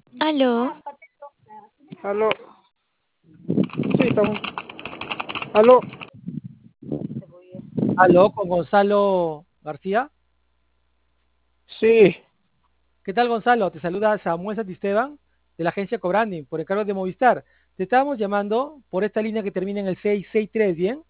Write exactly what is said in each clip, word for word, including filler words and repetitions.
Aló, Aló, sí, estamos. Aló, Aló, con Gonzalo García. sí, ¿Qué tal, Gonzalo? Te saluda Samuel Santisteban de la agencia Cobranding por encargo de Movistar. Te estábamos llamando por esta línea que termina en el seis seis tres, ¿bien?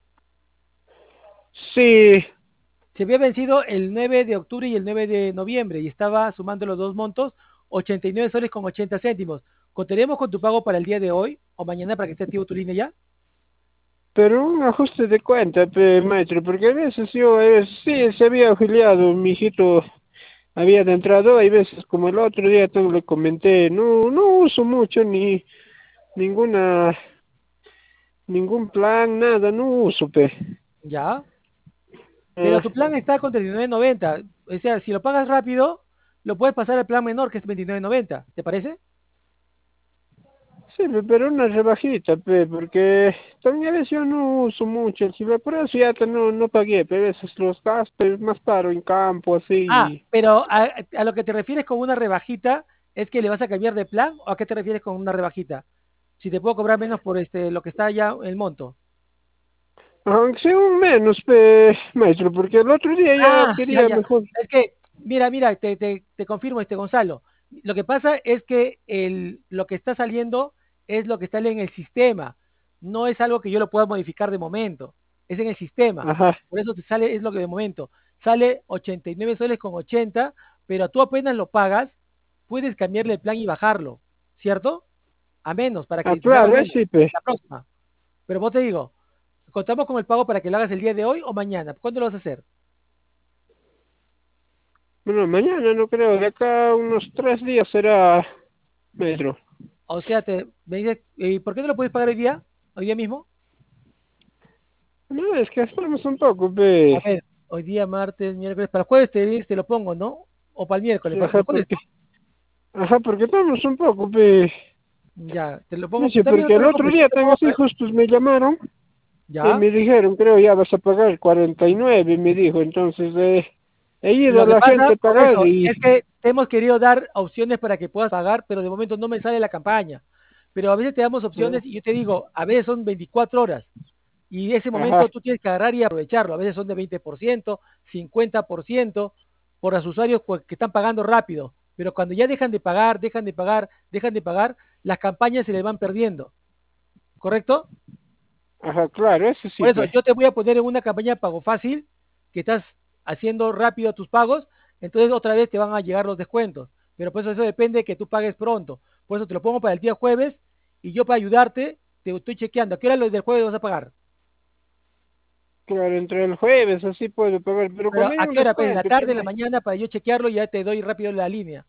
sí, Se había vencido el nueve de octubre y el nueve de noviembre y estaba sumando los dos montos ochenta y nueve soles con ochenta céntimos. ¿Contaremos con tu pago para el día de hoy o mañana para que esté activo tu línea ya? pero un ajuste de cuenta, pe, maestro, porque a veces yo, eh, sí, se había afiliado, mi hijito había entrado, hay veces como el otro día te le comenté, no, no uso mucho ni ninguna, ningún plan, nada, no uso, pe. Ya. Pero Ah, tu plan está con treinta y nueve noventa. O sea, si lo pagas rápido, lo puedes pasar al plan menor que es veintinueve noventa. ¿Te parece? sí, pe, pero una rebajita, pe, porque también a veces yo no uso mucho, si me por eso ya te no, no pagué, pe, a veces los gastos es más caro en campo, Ah, así. pero a, a lo que te refieres con una rebajita, ¿es que le vas a cambiar de plan o a qué te refieres con una rebajita? Si te puedo cobrar menos por este lo que está ya el monto. Aunque sea un menos, pe, maestro, porque el otro día ya Ah, ya, quería ya. mejor. Es que, mira, mira, te, te, te confirmo, este Gonzalo. Lo que pasa es que el, lo que está saliendo es lo que sale en el sistema. No es algo que yo lo pueda modificar de momento. Es en el sistema. Ajá, Por eso te sale, es lo que de momento. Sale ochenta y nueve soles con ochenta, pero tú apenas lo pagas, puedes cambiarle el plan y bajarlo, ¿cierto? A menos, para ah, que lo hagas claro, eh, menos sí, pe. la próxima. Pero vos te digo, contamos con el pago para que lo hagas el día de hoy o mañana. ¿Cuándo lo vas a hacer? Bueno, mañana no creo, de acá unos tres días será, maestro. O sea, te, me dices, ¿y por qué no lo puedes pagar hoy día? ¿Hoy día mismo? No, es que esperemos un poco, A pe. ver, hoy día martes, miércoles, para el jueves te, te lo pongo, ¿no? O para el miércoles, Sí, para ajá, el jueves, porque, ajá, porque estamos un poco, pe. ¿no? Ya, te lo pongo, Dice, está bien, no porque te el otro preocupes, día yo te tengo pongo, así, para- justos me llamaron y ya. me dijeron, creo ya vas a pagar cuarenta y nueve, me dijo. Entonces, eh, he ido Lo a que la pasa, gente a por pagar eso, y, es que te hemos querido dar opciones para que puedas pagar, pero de momento no me sale la campaña. Pero a veces te damos eh, opciones y yo te digo, a veces son veinticuatro horas. Y ese momento ajá, tú tienes que agarrar y aprovecharlo. A veces son de veinte por ciento, cincuenta por ciento por los usuarios pues, que están pagando rápido. Pero cuando ya dejan de pagar, dejan de pagar, dejan de pagar, las campañas se les van perdiendo. ¿Correcto? ajá, claro, eso sí, Por eso pe. yo te voy a poner en una campaña de pago fácil, que estás haciendo rápido tus pagos, entonces otra vez te van a llegar los descuentos. Pero pues eso depende de que tú pagues pronto. Por eso te lo pongo para el día jueves y yo para ayudarte te estoy chequeando. ¿A qué hora los del jueves vas a pagar? Claro, entre el jueves así puedo pagar, pero Pero cuando hay ¿a un qué hora? Pues en la descuento, tarde, pues, en la mañana, para yo chequearlo y ya te doy rápido la línea.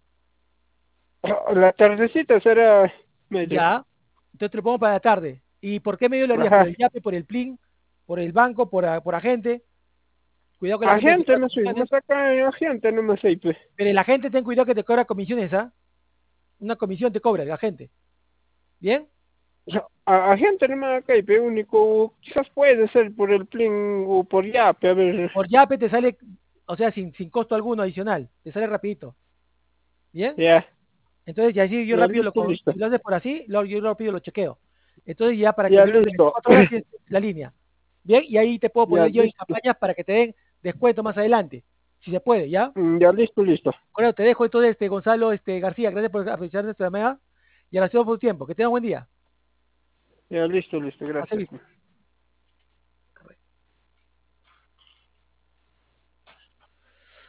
la tardecita será, maestro. Ya. Entonces te lo pongo para la tarde. ¿Y por qué medio lo harías? ¿Por Ajá. el YAPE, por el PLIN, por el banco, por, a- por agente? Cuidado que la gente te Agente cobra no soy, comisiones. más acá agente no me sé, pues. Pero el agente ten cuidado que te cobra comisiones, ¿ah? Una comisión te cobra el agente. ¿Bien? O sea, a, agente no me acá, pe, único, quizás puede ser por el Plin o por Yape, a ver, Por YAPE te sale, o sea, sin, sin costo alguno adicional. Te sale rapidito. ¿Bien? ya, Entonces ya así yo ya rápido lo, listo, co- listo, si lo haces por así, lo- yo rápido lo chequeo. Entonces ya para que ya menos de listo, veinticuatro horas tienes la línea. Bien, y ahí te puedo ya poner yo en listo, campañas para que te den descuento más adelante. Si se puede, ¿ya? mm, ya listo, listo, Bueno, te dejo entonces, este, Gonzalo este, García. Gracias por aprovechar nuestra llamada y gracias por tu tiempo. Que tengas buen día. ya listo, listo, Hasta gracias. luego.